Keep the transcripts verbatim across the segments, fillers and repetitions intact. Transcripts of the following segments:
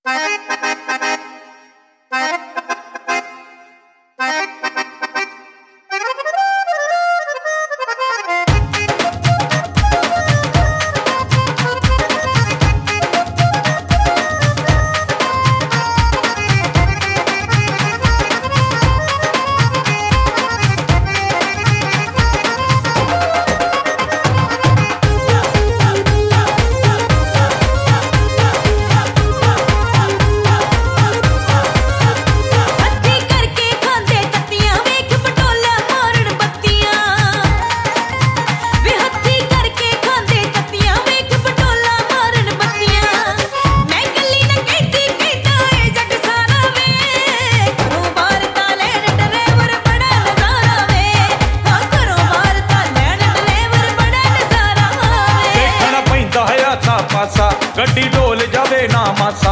गड्डी ढोल जावे ना मासा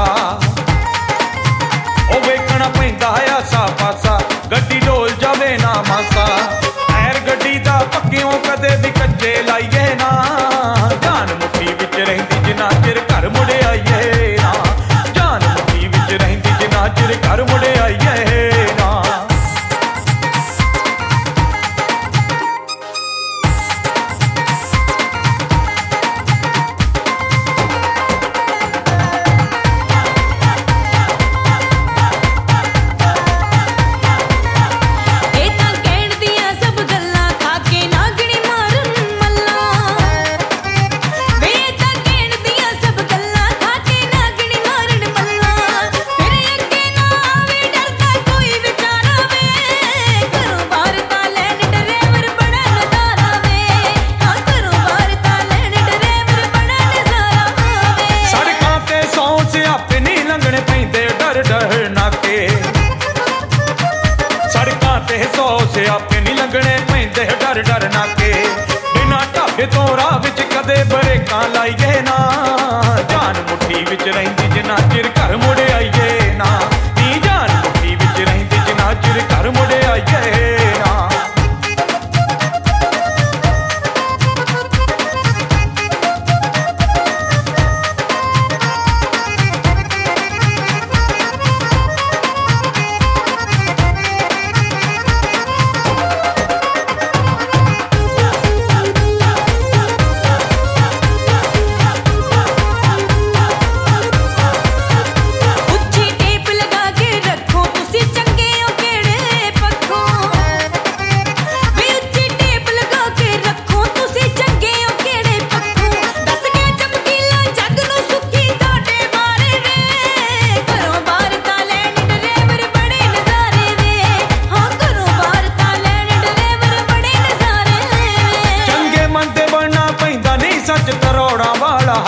ओ वेखना पैंदा आसा पासा गड्डी ढोल जावे ना मासा पैर गड्डी दा पक्कियों कदे भी कच्चे लाइए ना जान मुट्ठी विच रहिंदी जिन्ना चिर घर मुड़े आइए ना जान मुट्ठी विच रहिंदी जिन्ना चिर घर मुड़े आइए ना सियापे नहीं लगने पैंदे डर डर नाके बिना ढाबे तो राह विच कदे बरेकां लाइए ना जान मुट्ठी विच रहिंदी जिन्ना चिर घर मुड़े आइए ना नी जान मुट्ठी विच रहिंदी जिन्ना चिर घर मुड़े आइए ना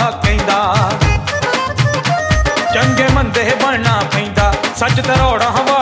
चंगे मंदे बनना पैंदा सच तरोड़ा